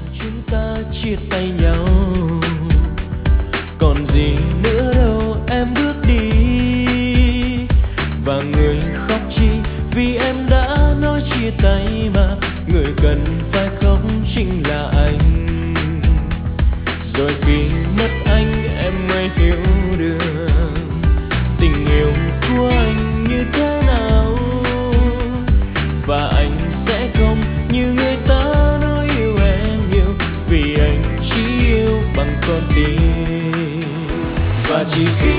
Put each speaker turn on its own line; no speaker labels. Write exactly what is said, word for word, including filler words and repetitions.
chúng ta chia tay nhau, còn gì nữa đâu em bước đi. Và người khóc chi vì em đã nói chia tay mà, người cần phải khóc chính là anh. Rồi khi mất anh em mới hiểu được tình yêu của anh như thế nào. Và anh sẽ không như người ta nói yêu em nhiều, vì anh chỉ yêu bằng con tim. Và chỉ khi